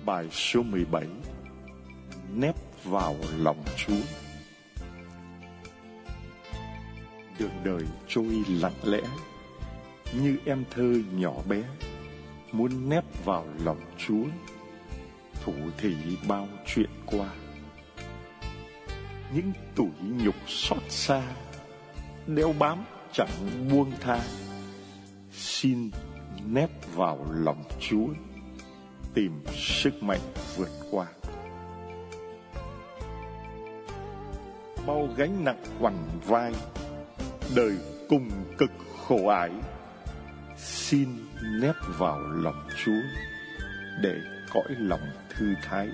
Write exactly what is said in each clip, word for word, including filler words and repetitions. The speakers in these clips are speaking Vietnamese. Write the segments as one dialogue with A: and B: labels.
A: Bài số mười bảy. Nép vào lòng Chúa. Đường đời trôi lặng lẽ, như em thơ nhỏ bé, muốn nép vào lòng Chúa, thủ thỉ bao chuyện qua. Những tủi nhục xót xa, đeo bám chẳng buông tha. Xin nép vào lòng Chúa, tìm sức mạnh vượt qua. Bao gánh nặng quằn vai, đời cùng cực khổ ải. Xin nép vào lòng Chúa, để cõi lòng thư thái.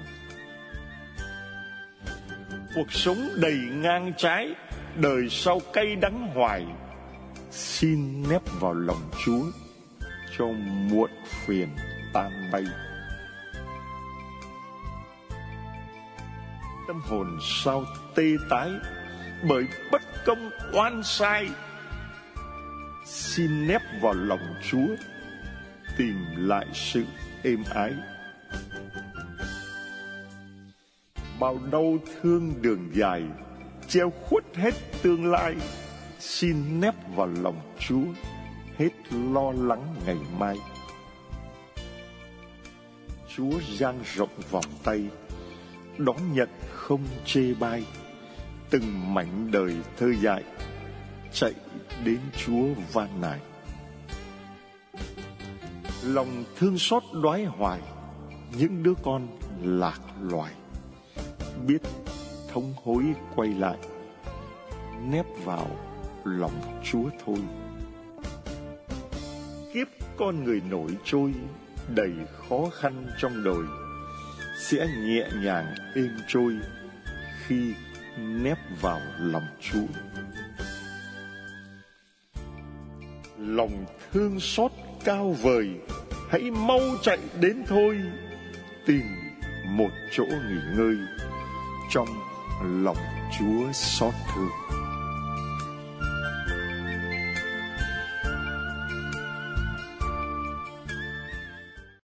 A: Cuộc sống đầy ngang trái, đời sau cay đắng hoài. Xin nép vào lòng Chúa, cho muộn phiền tan bay. Tâm hồn sao tê tái, bởi bất công oan sai. Xin nép vào lòng Chúa, tìm lại sự êm ái. Bao đau thương đường dài, treo khuất hết tương lai. Xin nép vào lòng Chúa, hết lo lắng ngày mai. Chúa dang rộng vòng tay, đón nhận không chê bai. Từng mảnh đời thơ dại, chạy đến Chúa van nài. Lòng thương xót đoái hoài, những đứa con lạc loài. Biết thống hối quay lại, nép vào lòng Chúa thôi. Kiếp con người nổi trôi, đầy khó khăn trong đời, sẽ nhẹ nhàng êm trôi khi nép vào lòng Chúa. Lòng thương xót cao vời, hãy mau chạy đến thôi. Tìm một chỗ nghỉ ngơi trong lòng Chúa xót thương.